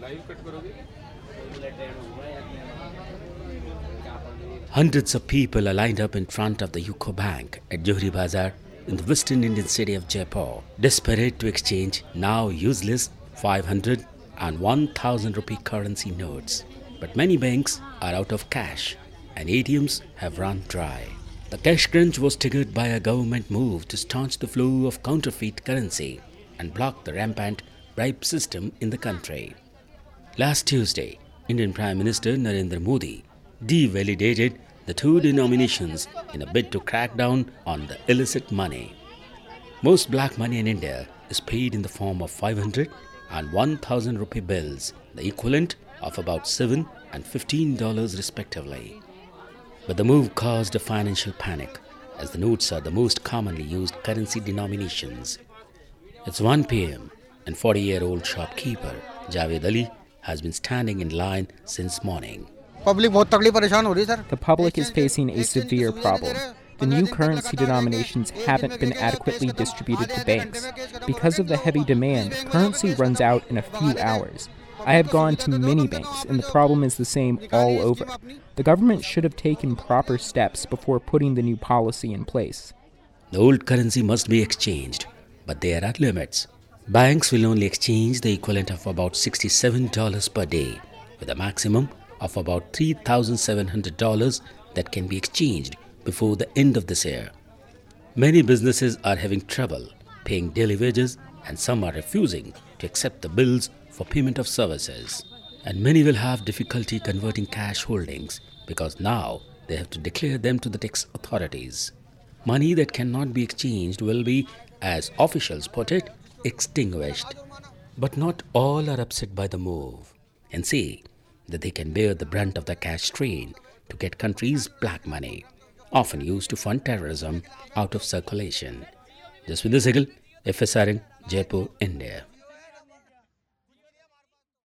Hundreds of people are lined up in front of the UCO Bank at Johri Bazar in the western Indian city of Jaipur, desperate to exchange now useless 500 and 1000 rupee currency notes. But many banks are out of cash and ATMs have run dry. The cash crunch was triggered by a government move to staunch the flow of counterfeit currency and block the rampant bribe system in the country. Last Tuesday, Indian Prime Minister Narendra Modi devalidated the two denominations in a bid to crack down on the illicit money. Most black money in India is paid in the form of 500 and 1000 rupee bills, the equivalent of about $7 and $15 respectively. But the move caused a financial panic, as the notes are the most commonly used currency denominations. It's 1 p.m. and 40-year-old shopkeeper Javed Ali has been standing in line since morning. The public is facing a severe problem. The new currency denominations haven't been adequately distributed to banks. Because of the heavy demand, currency runs out in a few hours. I have gone to many banks, and the problem is the same all over. The government should have taken proper steps before putting the new policy in place. The old currency must be exchanged, but there are limits. Banks will only exchange the equivalent of about $67 per day, with a maximum of about $3,700 that can be exchanged before the end of this year. Many businesses are having trouble paying daily wages, and some are refusing to accept the bills for payment of services. And many will have difficulty converting cash holdings because now they have to declare them to the tax authorities. Money that cannot be exchanged will be, as officials put it, extinguished. But not all are upset by the move and say that they can bear the brunt of the cash strain to get country's black money, often used to fund terrorism, out of circulation. Jaswinder Sehgal, FSRN, Jaipur, India.